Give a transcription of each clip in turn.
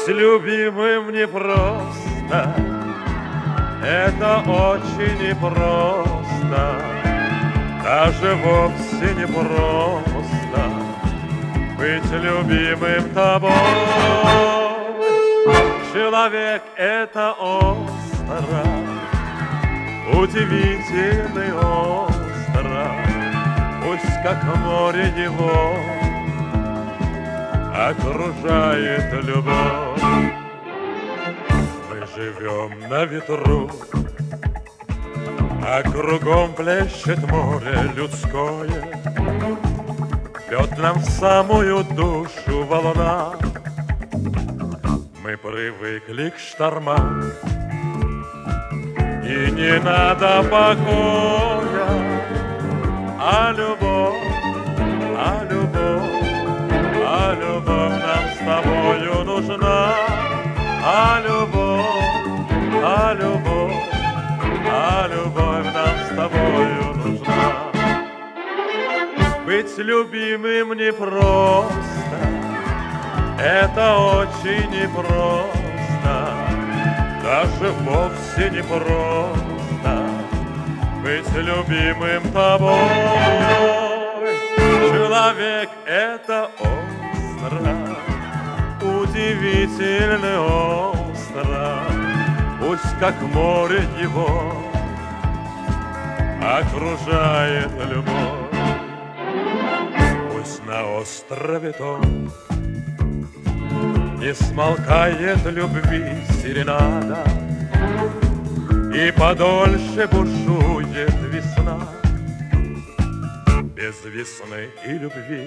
любимым непросто, это очень непросто, даже вовсе не просто быть любимым тобой. Человек — это остров, удивительный остров, пусть как море его окружает любовь. Мы живем на ветру, а кругом плещет море людское, бьет нам в самую душу волна. Мы привыкли к штормам, и не надо покоя, а любовь, а любовь, а любовь нам с тобою нужна, а любовь, а любовь, а любовь нам с тобою нужна. Быть любимым непросто, это очень непросто, даже вовсе не просто быть любимым тобой. Человек — это остров, удивительный остров, пусть как море его окружает любовь. Пусть на острове том не смолкает любви серенада, и подольше бушует весна. Без весны и любви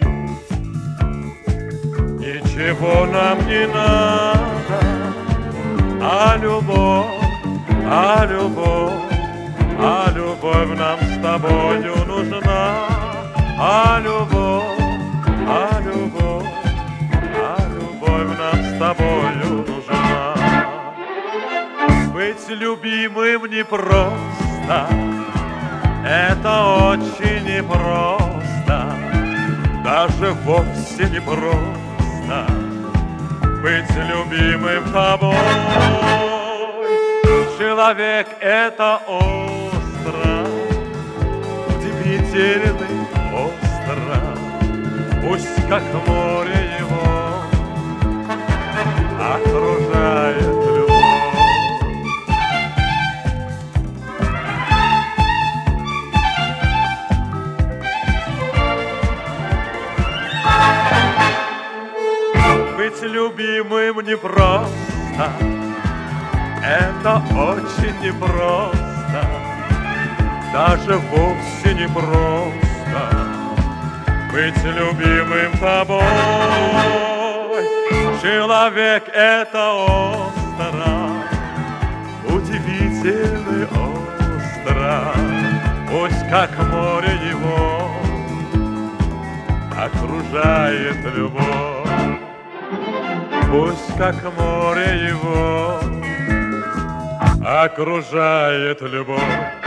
ничего нам не надо, а любовь, а любовь, а любовь нам с тобою нужна, а любовь, а любовь, а любовь нам с тобою нужна. Быть любимым непросто, это очень непросто, даже вовсе не просто быть любимым тобой. Человек — это остров, удивительный остров, пусть как море его окружает любовь. Быть любимым непросто, это очень непросто, даже вовсе не просто быть любимым тобой. Человек — это остров, удивительный остров, пусть как море его окружает любовь. Пусть как море его окружает любовь.